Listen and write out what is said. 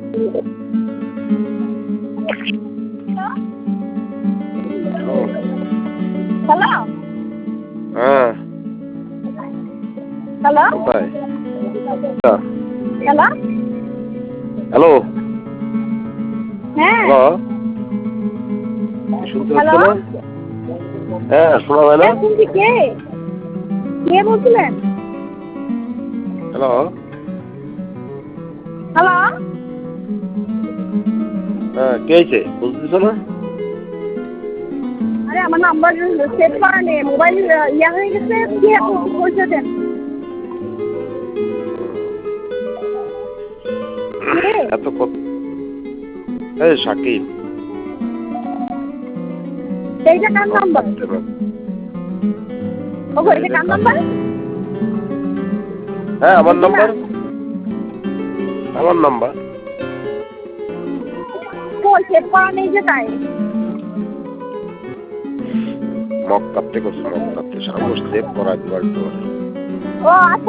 Hello. হ্যাঁ। Hello. কোথায়? Hello. Hello. হ্যাঁ। হ্যালো। শুনতে পাচ্ছ হ্যালো। না? হ্যাঁ, শোনা যায় না? হ্যাঁ শুনছি। কে কে বলছিলেন? হ্যালো। হ্যালো। হ্যাঁ, কে আইছে? বুঝতেছ না? আরে আমার নাম্বার সেভ করা নেই, মোবাইল ইয়া হয়ে গেছে। কে পরিচয় দেন? কে? এত কত? এই শাকিব। এইটা কার নাম্বার? ওগো এটা কার নাম্বার? হ্যাঁ, আমার এটা নাম্বার। আমার নাম্বার। কই সেভ করা নেই যে তাই। মক্কাতে করছে, মক্কাতে সারা বসে সেভ করা দিবার তো। ও আচ্ছা।